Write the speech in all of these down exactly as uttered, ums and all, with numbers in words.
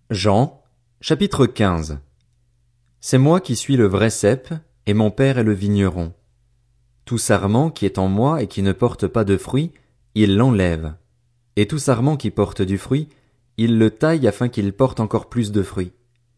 Jean, chapitre quinze. C'est moi qui suis le vrai cep, et mon père est le vigneron. Tout sarment qui est en moi et qui ne porte pas de fruit, il l'enlève. Et tout sarment qui porte du fruit, il le taille afin qu'il porte encore plus de fruits.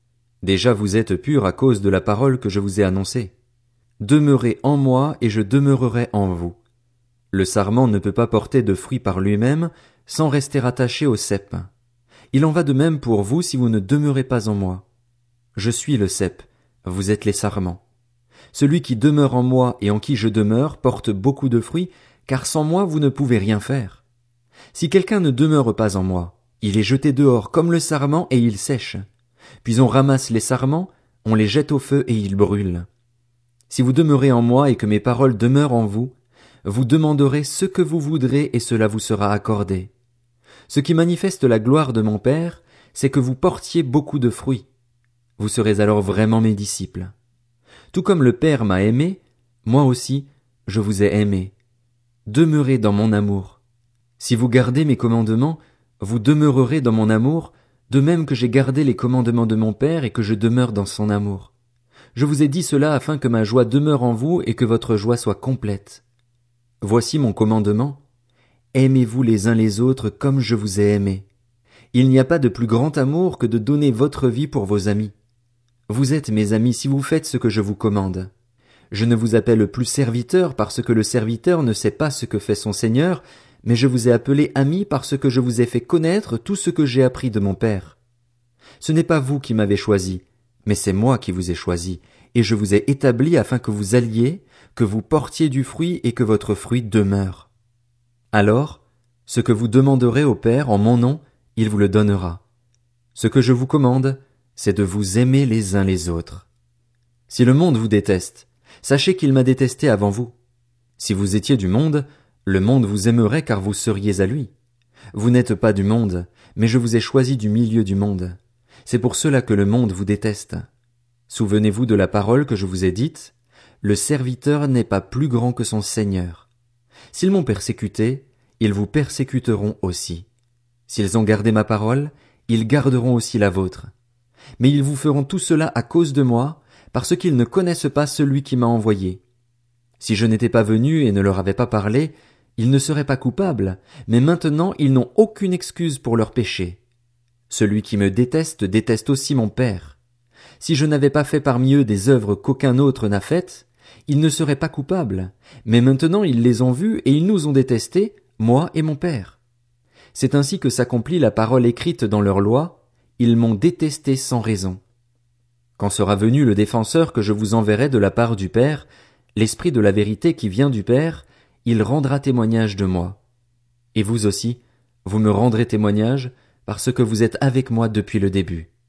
Déjà vous êtes purs à cause de la parole que je vous ai annoncée. Demeurez en moi et je demeurerai en vous. Le sarment ne peut pas porter de fruit par lui-même sans rester attaché au cep. Il en va de même pour vous si vous ne demeurez pas en moi. Je suis le cep, vous êtes les sarments. Celui qui demeure en moi et en qui je demeure porte beaucoup de fruits, car sans moi vous ne pouvez rien faire. Si quelqu'un ne demeure pas en moi, il est jeté dehors comme le sarment et il sèche. Puis on ramasse les sarments, on les jette au feu et ils brûlent. Si vous demeurez en moi et que mes paroles demeurent en vous, vous demanderez ce que vous voudrez et cela vous sera accordé. Ce qui manifeste la gloire de mon Père, c'est que vous portiez beaucoup de fruits. Vous serez alors vraiment mes disciples. Tout comme le Père m'a aimé, moi aussi, je vous ai aimé. Demeurez dans mon amour. Si vous gardez mes commandements, vous demeurerez dans mon amour, de même que j'ai gardé les commandements de mon Père et que je demeure dans son amour. Je vous ai dit cela afin que ma joie demeure en vous et que votre joie soit complète. Voici mon commandement. Aimez-vous les uns les autres comme je vous ai aimé. Il n'y a pas de plus grand amour que de donner votre vie pour vos amis. Vous êtes mes amis si vous faites ce que je vous commande. Je ne vous appelle plus serviteur parce que le serviteur ne sait pas ce que fait son Seigneur, mais je vous ai appelé ami parce que je vous ai fait connaître tout ce que j'ai appris de mon Père. Ce n'est pas vous qui m'avez choisi, mais c'est moi qui vous ai choisi, et je vous ai établi afin que vous alliez, que vous portiez du fruit et que votre fruit demeure. Alors, ce que vous demanderez au Père en mon nom, il vous le donnera. Ce que je vous commande, c'est de vous aimer les uns les autres. Si le monde vous déteste, sachez qu'il m'a détesté avant vous. Si vous étiez du monde, le monde vous aimerait car vous seriez à lui. Vous n'êtes pas du monde, mais je vous ai choisi du milieu du monde. C'est pour cela que le monde vous déteste. Souvenez-vous de la parole que je vous ai dite, le serviteur n'est pas plus grand que son Seigneur. S'ils m'ont persécuté, ils vous persécuteront aussi. S'ils ont gardé ma parole, ils garderont aussi la vôtre. Mais ils vous feront tout cela à cause de moi, parce qu'ils ne connaissent pas celui qui m'a envoyé. Si je n'étais pas venu et ne leur avais pas parlé, ils ne seraient pas coupables, mais maintenant ils n'ont aucune excuse pour leur péché. Celui qui me déteste déteste aussi mon Père. Si je n'avais pas fait parmi eux des œuvres qu'aucun autre n'a faites, ils ne seraient pas coupables, mais maintenant ils les ont vus et ils nous ont détestés, moi et mon Père. C'est ainsi que s'accomplit la parole écrite dans leur loi, ils m'ont détesté sans raison. Quand sera venu le défenseur que je vous enverrai de la part du Père, l'Esprit de la vérité qui vient du Père, il rendra témoignage de moi. Et vous aussi, vous me rendrez témoignage, parce que vous êtes avec moi depuis le début.